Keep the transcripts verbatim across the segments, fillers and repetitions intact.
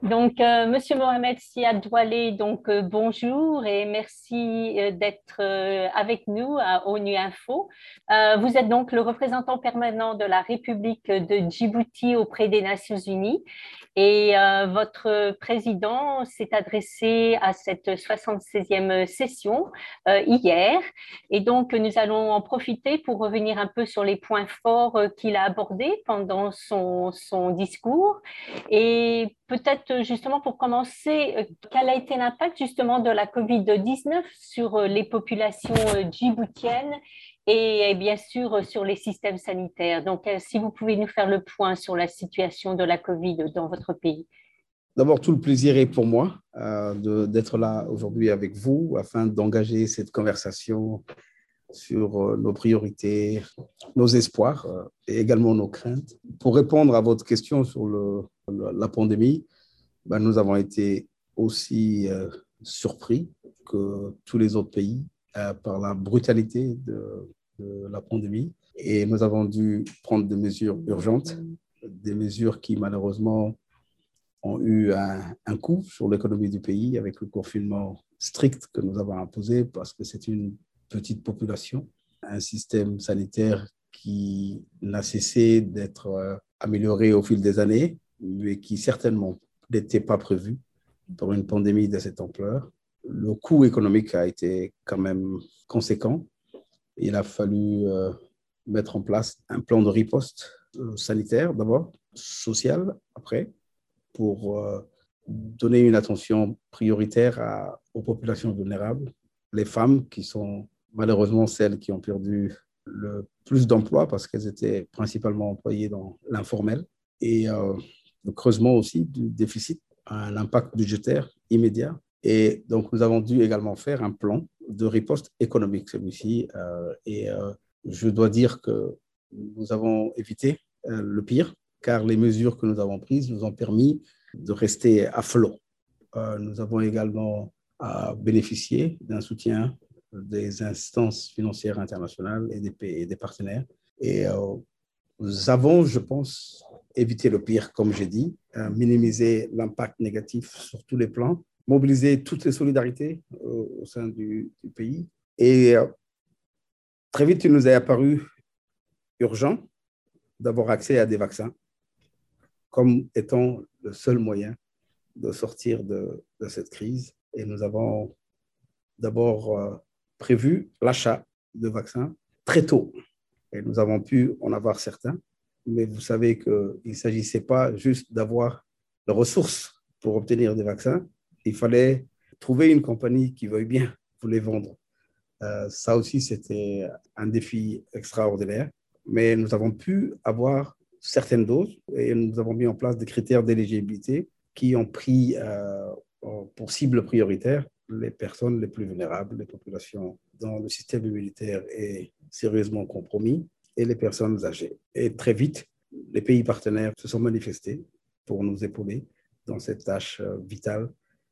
Donc, euh, Monsieur Mohamed Siad Doualé, donc euh, bonjour et merci euh, d'être euh, avec nous à ONU Info. Euh, vous êtes donc le représentant permanent de la République de Djibouti auprès des Nations Unies et euh, votre président s'est adressé à cette soixante-seizième session euh, hier. Et donc, nous allons en profiter pour revenir un peu sur les points forts euh, qu'il a abordés pendant son, son discours. Et peut-être justement pour commencer, euh, quel a été l'impact justement de la covid dix-neuf sur euh, les populations euh, djiboutiennes et, et bien sûr euh, sur les systèmes sanitaires. Donc, euh, si vous pouvez nous faire le point sur la situation de la Covid dans votre pays. D'abord, tout le plaisir est pour moi euh, de- d'être là aujourd'hui avec vous afin d'engager cette conversation sur euh, nos priorités, nos espoirs euh, et également nos craintes. Pour répondre à votre question sur le, le- la pandémie, ben, nous avons été aussi euh, surpris que tous les autres pays euh, par la brutalité de, de la pandémie et nous avons dû prendre des mesures urgentes, des mesures qui malheureusement ont eu un, un coût sur l'économie du pays avec le confinement strict que nous avons imposé parce que c'est une petite population, un système sanitaire qui n'a cessé d'être euh, amélioré au fil des années, mais qui certainement n'était pas prévu pour une pandémie de cette ampleur. Le coût économique a été quand même conséquent. Il a fallu euh, mettre en place un plan de riposte euh, sanitaire d'abord, social après, pour euh, donner une attention prioritaire à, aux populations vulnérables, les femmes qui sont malheureusement celles qui ont perdu le plus d'emplois parce qu'elles étaient principalement employées dans l'informel, et euh, le creusement aussi du déficit a un impact budgétaire immédiat. Et donc, nous avons dû également faire un plan de riposte économique, celui-ci. Euh, et euh, je dois dire que nous avons évité euh, le pire, car les mesures que nous avons prises nous ont permis de rester à flot. Euh, nous avons également euh, bénéficié d'un soutien des instances financières internationales et des, pays, et des partenaires. Et euh, nous avons, je pense, évité le pire, comme j'ai dit, euh, minimiser l'impact négatif sur tous les plans, mobiliser toutes les solidarités euh, au sein du, du pays. Et euh, très vite, il nous est apparu urgent d'avoir accès à des vaccins comme étant le seul moyen de sortir de, de cette crise. Et nous avons d'abord euh, prévu l'achat de vaccins très tôt. Et nous avons pu en avoir certains. Mais vous savez qu'il ne s'agissait pas juste d'avoir les ressources pour obtenir des vaccins. Il fallait trouver une compagnie qui veuille bien vous les vendre. Euh, ça aussi, c'était un défi extraordinaire. Mais nous avons pu avoir certaines doses et nous avons mis en place des critères d'éligibilité qui ont pris euh, pour cible prioritaire les personnes les plus vulnérables, les populations dont le système immunitaire est sérieusement compromis et les personnes âgées. Et très vite, les pays partenaires se sont manifestés pour nous épauler dans cette tâche euh, vitale.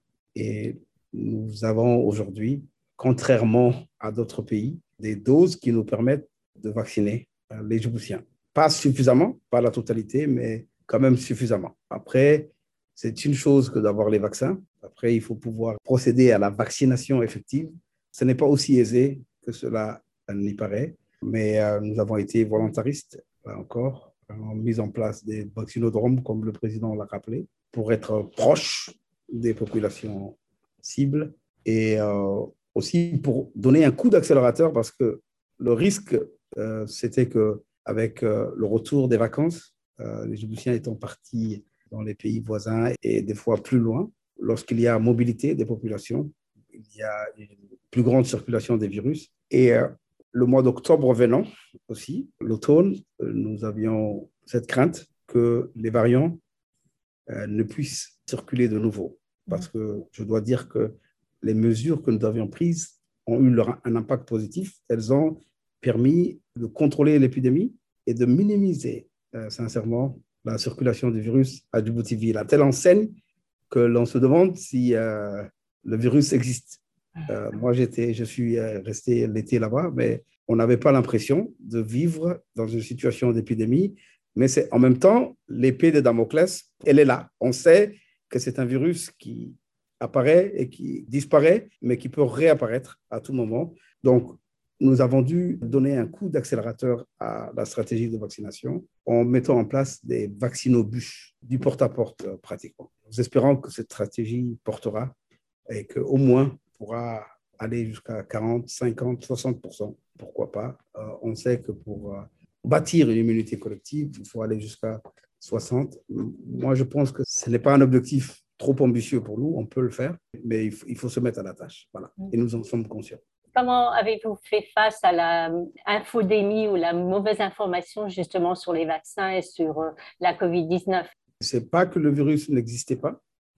Et nous avons aujourd'hui, contrairement à d'autres pays, des doses qui nous permettent de vacciner euh, les Djiboutiens. Pas suffisamment, pas la totalité, mais quand même suffisamment. Après, c'est une chose que d'avoir les vaccins. Après, il faut pouvoir procéder à la vaccination effective. Ce n'est pas aussi aisé que cela n'y paraît, mais euh, nous avons été volontaristes, là encore, en mis en place des vaccinodromes, comme le président l'a rappelé, pour être proche des populations cibles et euh, aussi pour donner un coup d'accélérateur parce que le risque, euh, c'était qu'avec euh, le retour des vacances, euh, les Djiboutiens étant partis dans les pays voisins et des fois plus loin, lorsqu'il y a mobilité des populations, il y a une plus grande circulation des virus. Et euh, le mois d'octobre venant aussi, l'automne, nous avions cette crainte que les variants euh, ne puissent circuler de nouveau. Parce que je dois dire que les mesures que nous avions prises ont eu leur, un impact positif. Elles ont permis de contrôler l'épidémie et de minimiser euh, sincèrement la circulation du virus à Djibouti-Ville, à telle enseigne que l'on se demande si euh, le virus existe. Euh, moi, j'étais, je suis resté l'été là-bas, mais on n'avait pas l'impression de vivre dans une situation d'épidémie. Mais c'est en même temps, l'épée de Damoclès, elle est là. On sait que c'est un virus qui apparaît et qui disparaît, mais qui peut réapparaître à tout moment. Donc, nous avons dû donner un coup d'accélérateur à la stratégie de vaccination en mettant en place des vaccinobus, du porte-à-porte euh, pratiquement. Nous espérons que cette stratégie portera et qu'au moins on pourra aller jusqu'à quarante, cinquante, soixante pour cent. Pourquoi pas? Euh, on sait que pour euh, bâtir une immunité collective, il faut aller jusqu'à soixante. Moi, je pense que ce n'est pas un objectif trop ambitieux pour nous. On peut le faire, mais il faut, il faut se mettre à la tâche. Voilà. Et nous en sommes conscients. Comment avez-vous fait face à la infodémie ou la mauvaise information justement sur les vaccins et sur euh, la covid dix-neuf? Ce n'est pas que le virus n'existait pas,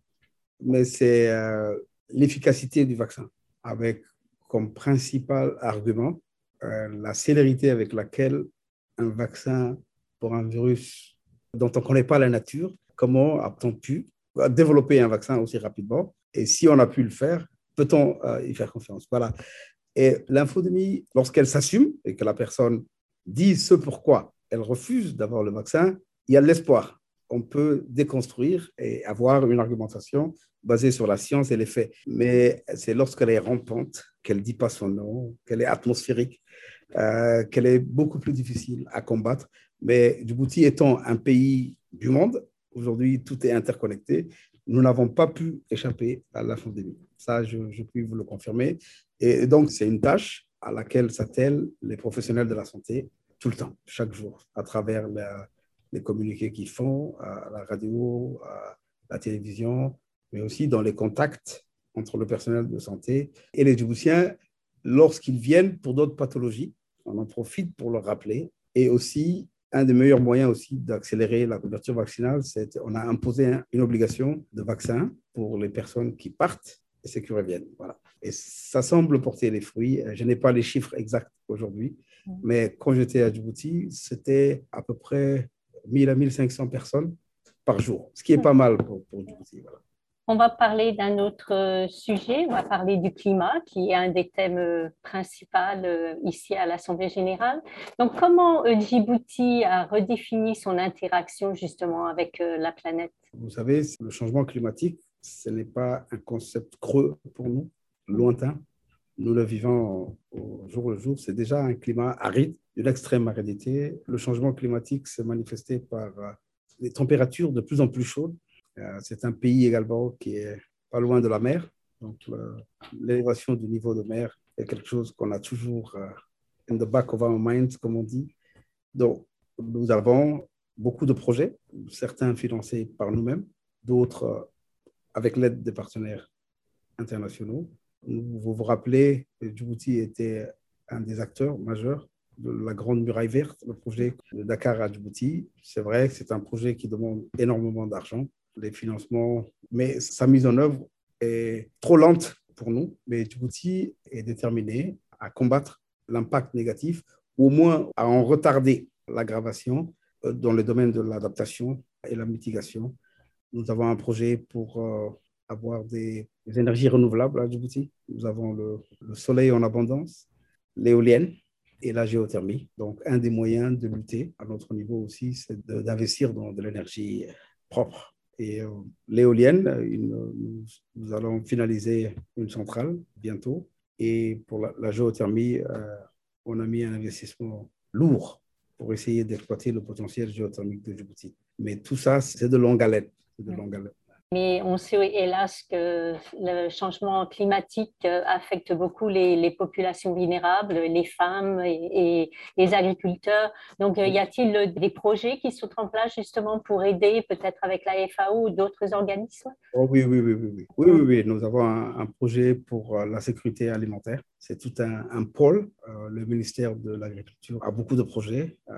mais c'est euh, l'efficacité du vaccin, avec comme principal argument euh, la célérité avec laquelle un vaccin pour un virus dont on ne connaît pas la nature, comment a-t-on pu développer un vaccin aussi rapidement? Et si on a pu le faire, peut-on euh, y faire confiance? Voilà. Et l'infodémie, lorsqu'elle s'assume et que la personne dit ce pourquoi elle refuse d'avoir le vaccin, il y a de l'espoir. On peut déconstruire et avoir une argumentation basée sur la science et les faits. Mais c'est lorsqu'elle est rampante, qu'elle ne dit pas son nom, qu'elle est atmosphérique, euh, qu'elle est beaucoup plus difficile à combattre. Mais Djibouti étant un pays du monde, aujourd'hui tout est interconnecté, nous n'avons pas pu échapper à la pandémie. Ça, je, je puis vous le confirmer. Et donc, c'est une tâche à laquelle s'attellent les professionnels de la santé tout le temps, chaque jour, à travers la, les communiqués qu'ils font, à la radio, à la télévision, mais aussi dans les contacts entre le personnel de santé et les Djiboutiens lorsqu'ils viennent pour d'autres pathologies. On en profite pour leur rappeler. Et aussi, un des meilleurs moyens aussi d'accélérer la couverture vaccinale, c'est qu'on a imposé une obligation de vaccin pour les personnes qui partent et ceux qui reviennent. Voilà. Et ça semble porter les fruits. Je n'ai pas les chiffres exacts aujourd'hui, mais quand j'étais à Djibouti, c'était à peu près mille à mille cinq cents personnes par jour, ce qui est pas mal pour, pour Djibouti. Voilà. On va parler d'un autre sujet, on va parler du climat, qui est un des thèmes principaux ici à l'Assemblée générale. Donc, comment Djibouti a redéfini son interaction justement avec la planète? Vous savez, le changement climatique, ce n'est pas un concept creux pour nous, lointain. Nous le vivons au jour le jour. C'est déjà un climat aride, de l'extrême aridité. Le changement climatique s'est manifesté par des températures de plus en plus chaudes. C'est un pays également qui est pas loin de la mer. Donc, l'élévation du niveau de mer est quelque chose qu'on a toujours in the back of our minds, comme on dit. Donc, nous avons beaucoup de projets, certains financés par nous-mêmes, d'autres avec l'aide des partenaires internationaux. Vous vous rappelez, Djibouti était un des acteurs majeurs de la Grande Muraille Verte, le projet de Dakar à Djibouti. C'est vrai que c'est un projet qui demande énormément d'argent, les financements, mais sa mise en œuvre est trop lente pour nous. Mais Djibouti est déterminé à combattre l'impact négatif, ou au moins à en retarder l'aggravation dans le domaine de l'adaptation et la mitigation. Nous avons un projet pour euh, avoir des, des énergies renouvelables à Djibouti. Nous avons le, le soleil en abondance, l'éolienne et la géothermie. Donc, un des moyens de lutter à notre niveau aussi, c'est de, d'investir dans de l'énergie propre. Et euh, l'éolienne, une, nous, nous allons finaliser une centrale bientôt. Et pour la, la géothermie, euh, on a mis un investissement lourd pour essayer d'exploiter le potentiel géothermique de Djibouti. Mais tout ça, c'est de longue haleine. C'est de longue haleine. Mais on sait hélas que le changement climatique affecte beaucoup les, les populations vulnérables, les femmes et, et les agriculteurs. Donc, y a-t-il des projets qui sont en place justement pour aider, peut-être avec la F A O ou d'autres organismes? Oh oui, oui, oui, oui, oui. Oui, oui, oui. Nous avons un, un projet pour la sécurité alimentaire. C'est tout un, un pôle. Euh, le ministère de l'Agriculture a beaucoup de projets, euh,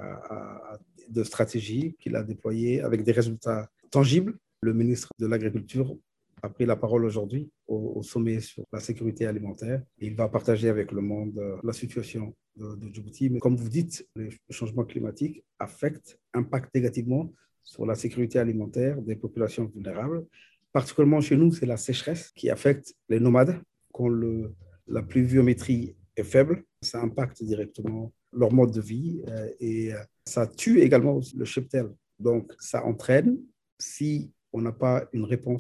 de stratégies qu'il a déployées avec des résultats tangibles. Le ministre de l'Agriculture a pris la parole aujourd'hui au, au sommet sur la sécurité alimentaire. Il va partager avec le monde la situation de, de Djibouti. Mais comme vous dites, le changement climatique affecte, impacte négativement sur la sécurité alimentaire des populations vulnérables. Particulièrement chez nous, c'est la sécheresse qui affecte les nomades. Quand le, la pluviométrie est faible, ça impacte directement leur mode de vie euh, et ça tue également le cheptel. Donc, ça entraîne, si on n'a pas une réponse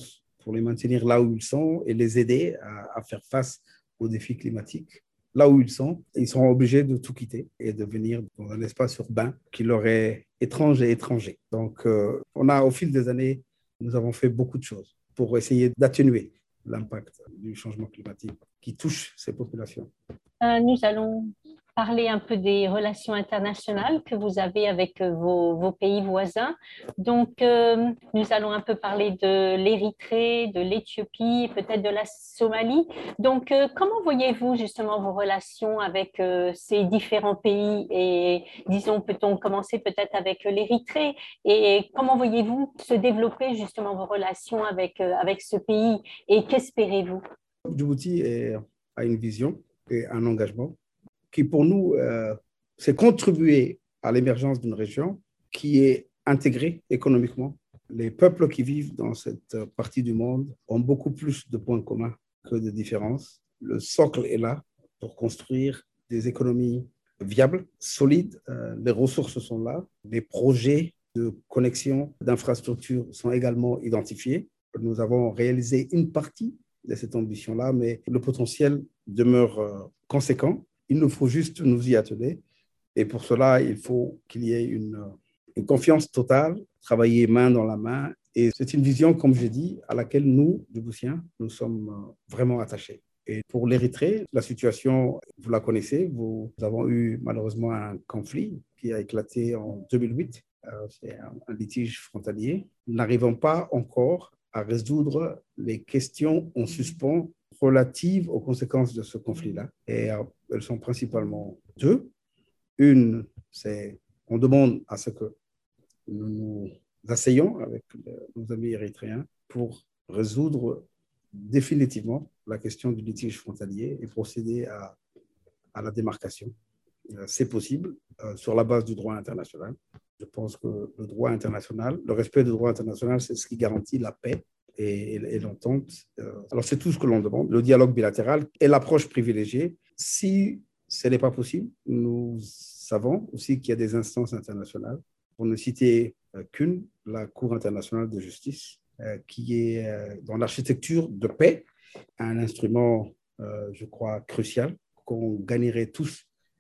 pour les maintenir là où ils sont et les aider à, à faire face aux défis climatiques. Là où ils sont, ils seront obligés de tout quitter et de venir dans un espace urbain qui leur est étrange et étranger. Donc, euh, on a, au fil des années, nous avons fait beaucoup de choses pour essayer d'atténuer l'impact du changement climatique qui touche ces populations. Euh, nous allons parler un peu des relations internationales que vous avez avec euh, vos, vos pays voisins. Donc, euh, nous allons un peu parler de l'Érythrée, de l'Éthiopie, peut-être de la Somalie. Donc, euh, comment voyez-vous justement vos relations avec euh, ces différents pays? Et disons, peut-on commencer peut-être avec l'Érythrée? Et comment voyez-vous se développer justement vos relations avec, euh, avec ce pays? Et qu'espérez-vous? Djibouti est, a une vision et un engagement qui, pour nous, euh, c'est contribuer à l'émergence d'une région qui est intégrée économiquement. Les peuples qui vivent dans cette partie du monde ont beaucoup plus de points communs que de différences. Le socle est là pour construire des économies viables, solides. Euh, les ressources sont là. Les projets de connexion d'infrastructures sont également identifiés. Nous avons réalisé une partie de cette ambition-là, mais le potentiel demeure euh, conséquent. Il nous faut juste nous y atteler. Et pour cela, il faut qu'il y ait une, une confiance totale, travailler main dans la main. Et c'est une vision, comme je dis, à laquelle nous, Djiboutiens, nous sommes vraiment attachés. Et pour l'Érythrée, la situation, vous la connaissez, vous, nous avons eu malheureusement un conflit qui a éclaté en deux mille huit. Euh, c'est un, un litige frontalier. Nous n'arrivons pas encore à résoudre les questions en suspens relatives aux conséquences de ce conflit-là. Et euh, elles sont principalement deux. Une, c'est on demande à ce que nous nous asseyons avec nos amis érythréens pour résoudre définitivement la question du litige frontalier et procéder à, à la démarcation. C'est possible euh, sur la base du droit international. Je pense que le droit international, le respect du droit international, c'est ce qui garantit la paix et, et, et l'entente. Alors, c'est tout ce que l'on demande, le dialogue bilatéral et l'approche privilégiée. Si ce n'est pas possible, nous savons aussi qu'il y a des instances internationales, pour ne citer qu'une, la Cour internationale de justice, euh, qui est euh, dans l'architecture de paix, un instrument, euh, je crois, crucial qu'on gagnerait tous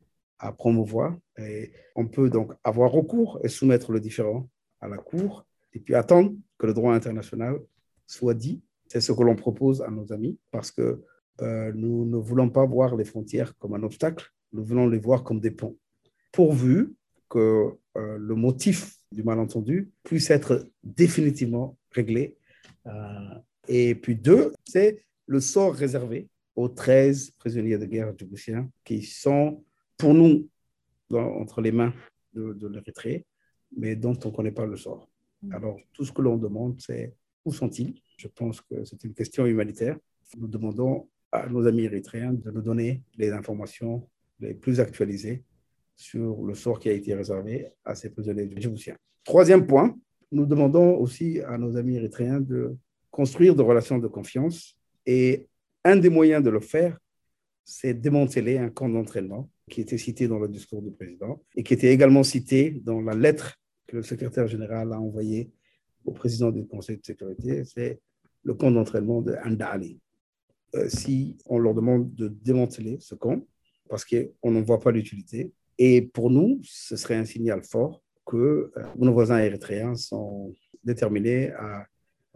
à promouvoir. Et on peut donc avoir recours et soumettre le différend à la Cour et puis attendre que le droit international soit dit. C'est ce que l'on propose à nos amis parce que euh, nous ne voulons pas voir les frontières comme un obstacle, nous voulons les voir comme des ponts. Pourvu que euh, le motif du malentendu puisse être définitivement réglé. Euh, et puis deux, c'est le sort réservé aux treize prisonniers de guerre djiboutiens qui sont pour nous, dans, entre les mains de, de l'Érythrée, mais dont on ne connaît pas le sort. Alors, tout ce que l'on demande, c'est où sont-ils? Je pense que c'est une question humanitaire. Nous demandons à nos amis érythréens de nous donner les informations les plus actualisées sur le sort qui a été réservé à ces prisonniers djiboutiens. Troisième point, nous demandons aussi à nos amis érythréens de construire des relations de confiance et un des moyens de le faire, c'est démanteler un camp d'entraînement qui était cité dans le discours du président et qui était également cité dans la lettre que le secrétaire général a envoyée au président du Conseil de sécurité, c'est le camp d'entraînement de Andali. Euh, si on leur demande de démanteler ce camp, parce qu'on n'en voit pas l'utilité, et pour nous, ce serait un signal fort que euh, nos voisins érythréens sont déterminés à,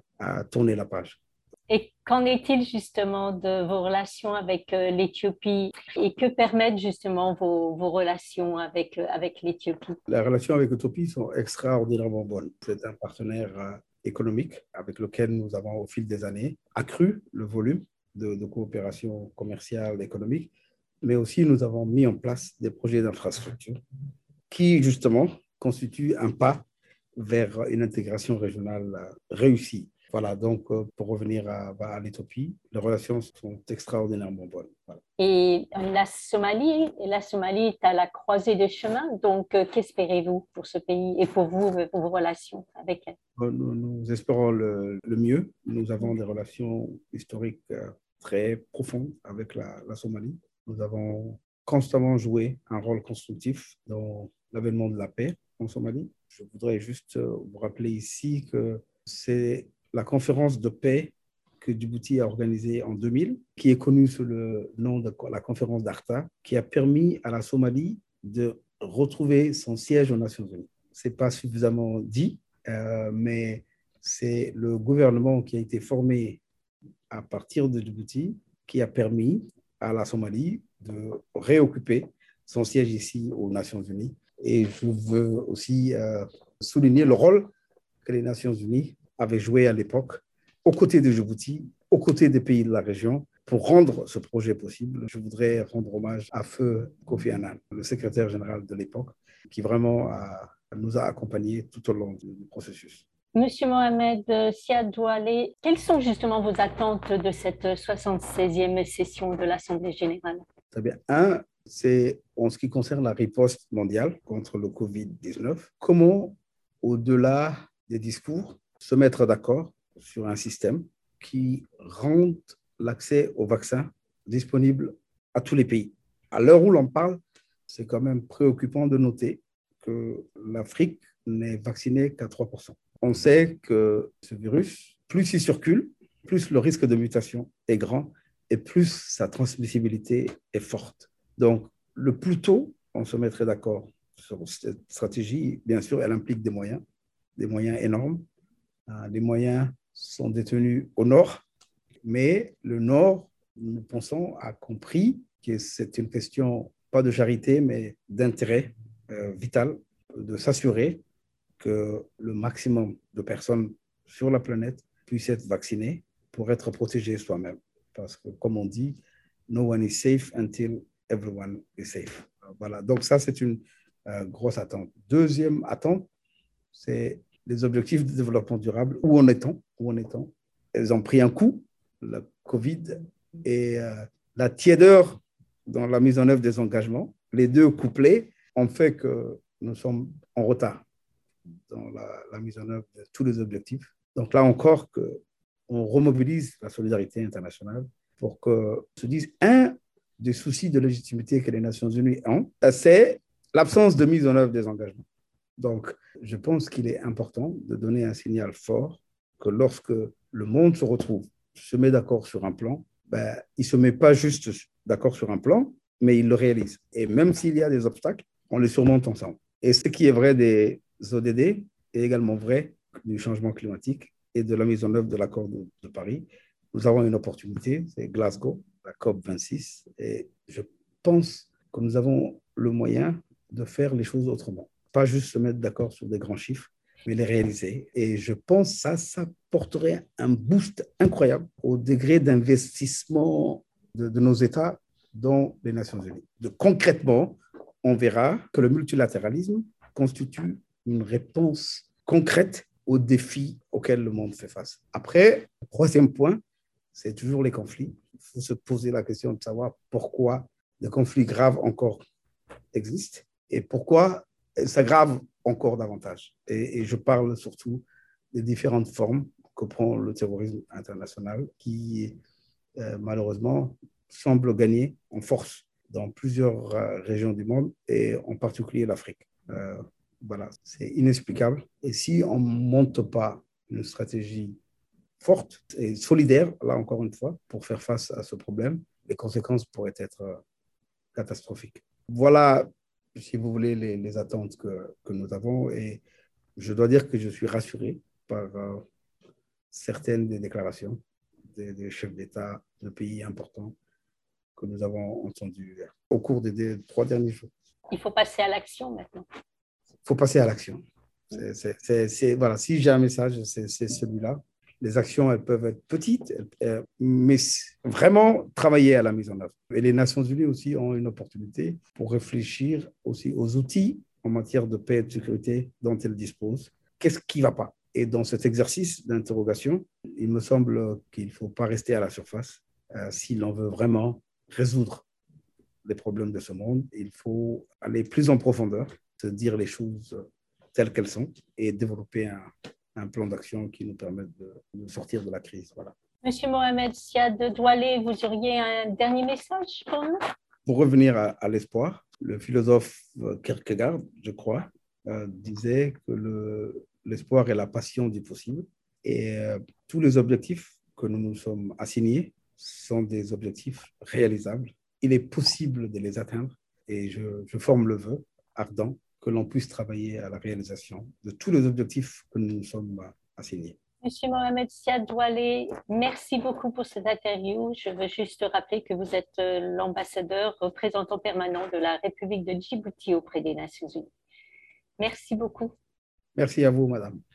à tourner la page. Et qu'en est-il justement de vos relations avec euh, l'Éthiopie et que permettent justement vos, vos relations avec, euh, avec l'Éthiopie? Les relations avec l'Éthiopie sont extraordinairement bonnes. C'est un partenaire euh, économique avec lequel nous avons au fil des années accru le volume de, de coopération commerciale et économique, mais aussi nous avons mis en place des projets d'infrastructure qui justement constituent un pas vers une intégration régionale euh, réussie. Voilà, donc euh, pour revenir à, à l'Éthiopie, les relations sont extraordinairement bonnes. Voilà. Et la Somalie, la Somalie est à la croisée des chemins, donc euh, qu'espérez-vous pour ce pays et pour vous, pour vos relations avec elle? Nous, nous espérons le, le mieux. Nous avons des relations historiques euh, très profondes avec la, la Somalie. Nous avons constamment joué un rôle constructif dans l'avènement de la paix en Somalie. Je voudrais juste euh, vous rappeler ici que c'est la conférence de paix que Djibouti a organisée en deux mille, qui est connue sous le nom de la conférence d'Arta, qui a permis à la Somalie de retrouver son siège aux Nations Unies. Ce n'est pas suffisamment dit, euh, mais c'est le gouvernement qui a été formé à partir de Djibouti qui a permis à la Somalie de réoccuper son siège ici aux Nations Unies. Et je veux aussi euh, souligner le rôle que les Nations Unies avaient joué à l'époque, aux côtés de Djibouti, aux côtés des pays de la région, pour rendre ce projet possible. Je voudrais rendre hommage à Feu Kofi Annan, le secrétaire général de l'époque, qui vraiment a, nous a accompagnés tout au long du processus. Monsieur Mohamed Siad Douale, quelles sont justement vos attentes de cette soixante-seizième session de l'Assemblée générale? Très bien. Un, c'est en ce qui concerne la riposte mondiale contre le covid dix-neuf. Comment, au-delà des discours, se mettre d'accord sur un système qui rende l'accès aux vaccins disponible à tous les pays. À l'heure où l'on parle, c'est quand même préoccupant de noter que l'Afrique n'est vaccinée qu'à trois pour cent. On sait que ce virus, plus il circule, plus le risque de mutation est grand et plus sa transmissibilité est forte. Donc, le plus tôt on se mettrait d'accord sur cette stratégie, bien sûr, elle implique des moyens, des moyens énormes. Les moyens sont détenus au nord, mais le nord, nous pensons, a compris que c'est une question, pas de charité, mais d'intérêt euh, vital, de s'assurer que le maximum de personnes sur la planète puissent être vaccinées pour être protégées soi-même. Parce que, comme on dit, no one is safe until everyone is safe. Voilà, donc ça, c'est une euh, grosse attente. Deuxième attente, c'est les objectifs de développement durable. Où en est-on? Où en est-on? Elles ont pris un coup, la Covid et euh, la tiédeur dans la mise en œuvre des engagements. Les deux couplés ont fait que nous sommes en retard dans la, la mise en œuvre de tous les objectifs. Donc là encore, que on remobilise la solidarité internationale pour que se dise un des soucis de légitimité que les Nations Unies ont, c'est l'absence de mise en œuvre des engagements. Donc, je pense qu'il est important de donner un signal fort que lorsque le monde se retrouve, se met d'accord sur un plan, ben, il ne se met pas juste d'accord sur un plan, mais il le réalise. Et même s'il y a des obstacles, on les surmonte ensemble. Et ce qui est vrai des O D D est également vrai du changement climatique et de la mise en œuvre de l'accord de, de Paris. Nous avons une opportunité, c'est Glasgow, la COP vingt-six, et je pense que nous avons le moyen de faire les choses autrement. Pas juste se mettre d'accord sur des grands chiffres, mais les réaliser. Et je pense que ça, ça porterait un boost incroyable au degré d'investissement de, de nos États dans les Nations Unies. De, concrètement, on verra que le multilatéralisme constitue une réponse concrète aux défis auxquels le monde fait face. Après, le troisième point, c'est toujours les conflits. Il faut se poser la question de savoir pourquoi des conflits graves encore existent et pourquoi s'aggravent encore davantage. Et, et je parle surtout des différentes formes que prend le terrorisme international qui, euh, malheureusement, semble gagner en force dans plusieurs euh, régions du monde et en particulier l'Afrique. Euh, voilà, c'est inexplicable. Et si on ne monte pas une stratégie forte et solidaire, là encore une fois, pour faire face à ce problème, les conséquences pourraient être euh, catastrophiques. Voilà, si vous voulez, les, les attentes que, que nous avons. Et je dois dire que je suis rassuré par euh, certaines des déclarations des, des chefs d'État de pays importants que nous avons entendues au cours des, des trois derniers jours. Il faut passer à l'action maintenant. Il faut passer à l'action. C'est, c'est, c'est, c'est, voilà, si j'ai un message, c'est, c'est celui-là. Les actions, elles peuvent être petites, elles, mais vraiment travailler à la mise en œuvre. Et les Nations Unies aussi ont une opportunité pour réfléchir aussi aux outils en matière de paix et de sécurité dont elles disposent. Qu'est-ce qui ne va pas? Et dans cet exercice d'interrogation, il me semble qu'il ne faut pas rester à la surface. Euh, si l'on veut vraiment résoudre les problèmes de ce monde, il faut aller plus en profondeur, se dire les choses telles qu'elles sont et développer un, un plan d'action qui nous permette de, de sortir de la crise. Voilà. Monsieur Mohamed Siad Douale, vous auriez un dernier message pour nous? Pour revenir à, à l'espoir, le philosophe Kierkegaard, je crois, euh, disait que le, l'espoir est la passion du possible et euh, tous les objectifs que nous nous sommes assignés sont des objectifs réalisables. Il est possible de les atteindre et je, je forme le vœu ardent que l'on puisse travailler à la réalisation de tous les objectifs que nous nous sommes assignés. Monsieur Mohamed Siad Douale, merci beaucoup pour cette interview. Je veux juste rappeler que vous êtes l'ambassadeur représentant permanent de la République de Djibouti auprès des Nations Unies. Merci beaucoup. Merci à vous, madame.